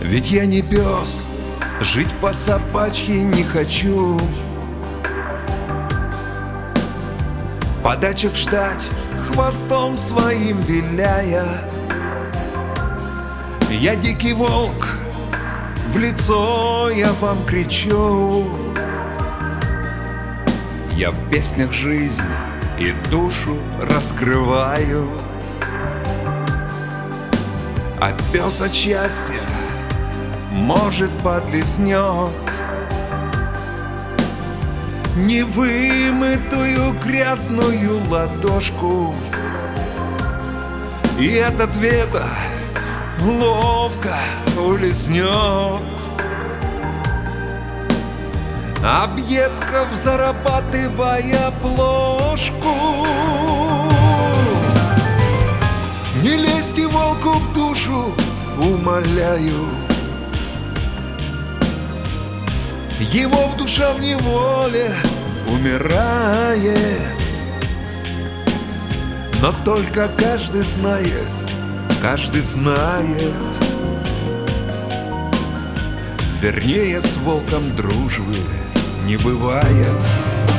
Ведь я не пес, жить по собачьи не хочу. Подачек ждать, хвостом своим виляя. Я дикий волк, в лицо я вам кричу. Я в песнях жизнь и душу раскрываю. А пес от счастья, может, подлизнет невымытую грязную ладошку, и от ответа ловко улизнет. Объедков зарабатывая плошку. Не лезьте волку в душу, умоляю. Его в душа в неволе умирает. Но только каждый знает, вернее, с волком дружбы не бывает.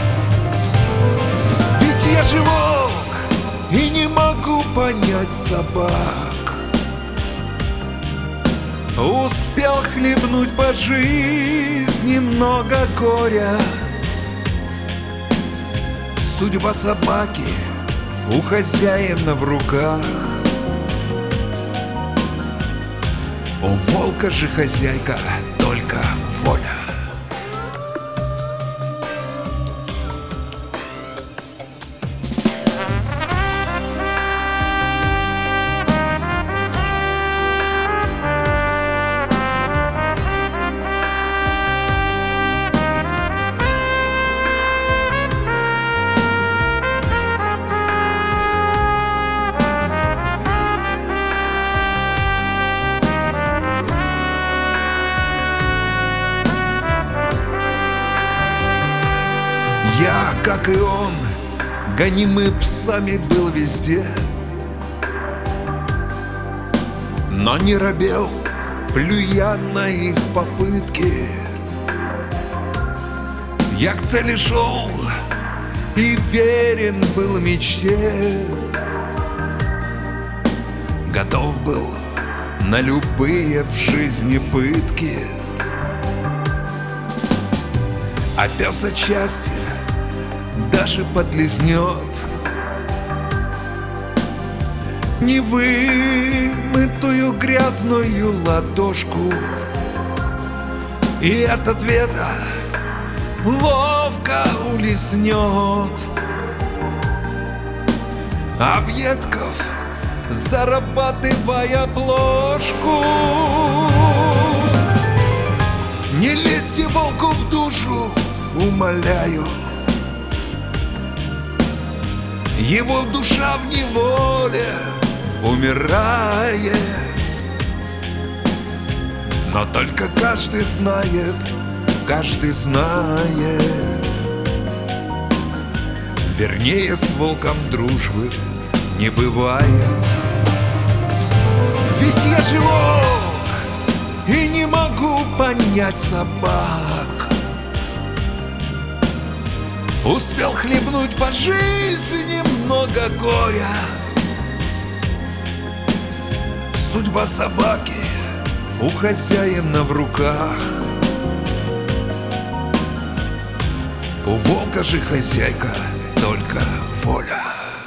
Ведь я же волк и не могу понять собак. Успел хлебнуть по жизни много горя. Судьба собаки у хозяина в руках. У волка же хозяйка только воля. Я, как и он, гонимый псами был везде, но не робел, плюя на их попытки. Я к цели шел и верен был мечте, готов был на любые в жизни пытки. А пес от счастья даже подлизнет невымытую грязную ладошку, и от ответа ловко улизнет. Объедков зарабатывая плошку. Не лезьте волку в душу, умоляю. Его душа в неволе умирает. Но только каждый знает, вернее, с волком дружбы не бывает. Ведь я же волк и не могу понять собак. Успел хлебнуть по жизни много горя. Судьба собаки у хозяина в руках. У волка же хозяйка только воля.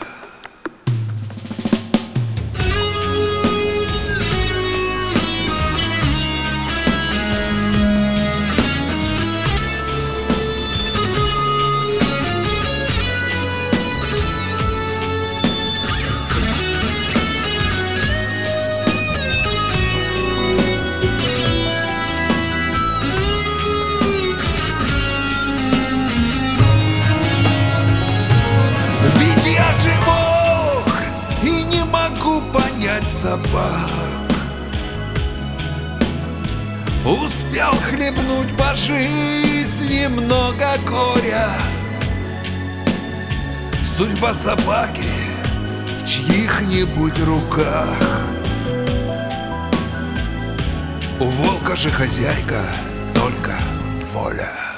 Я же волк и не могу понять собак. Успел хлебнуть по жизни много горя. Судьба собаки в чьих-нибудь руках. У волка же хозяйка только воля.